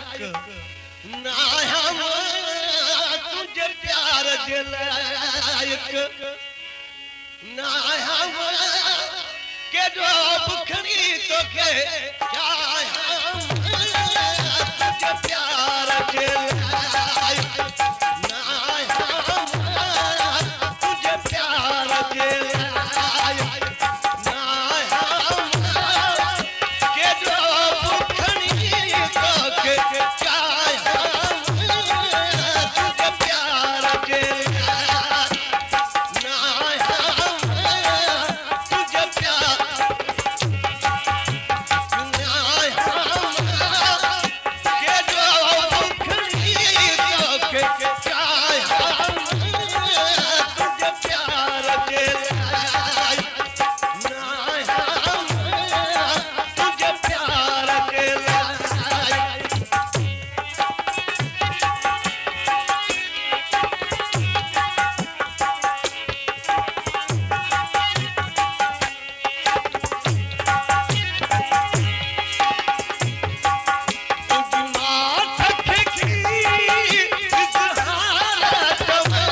ना हम तुझे प्यार जे लायक ना हम के जो बुखड़ी तो के क्या हम तुझे प्यार जे लायक ना हम तुझे प्यार जे लायक ना हम के जो बुखड़ी तो के क्या हम तुझे प्यार जे लायक ना हम तुझे प्यार ना हम के जो बुखड़ी तो के क्या हम तुझे प्यार जे लायक ना हम तुझे प्यार जे लायक तुझी मात की इजहार जवान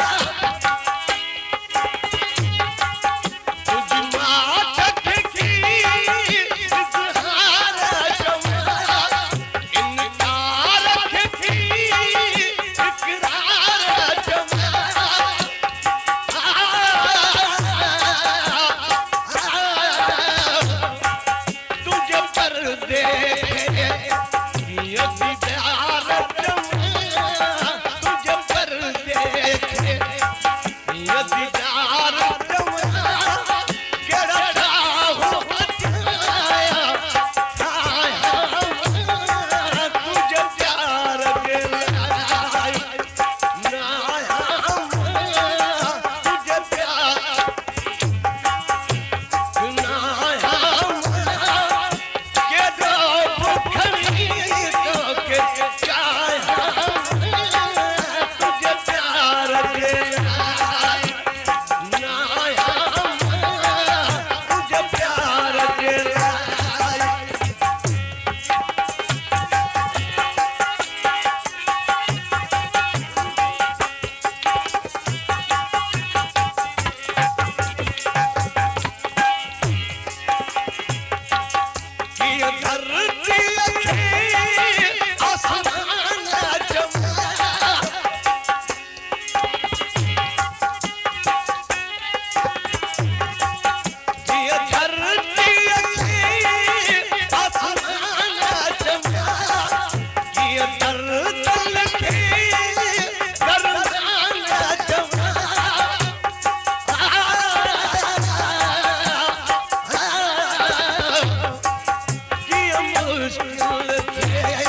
तुझी मात की इजहार जवान इनकार की इकरार जवान तुझे पर देखे ये दीदार जवान तुझे पर देखे ये दीदार जवान केड़ा राहो बचाया तुझे प्यार के लायक ना हम तुझे प्यार ना हम के जो बुखड़ी तो के क्या हम तुझे प्यार के लायक ना हम तुझे प्यार के लायक ये धरती अखे आसमान जमा ये धरती अखे आसमान जमा ये दर्द लखे दरमान जमा ये मुश्किल थे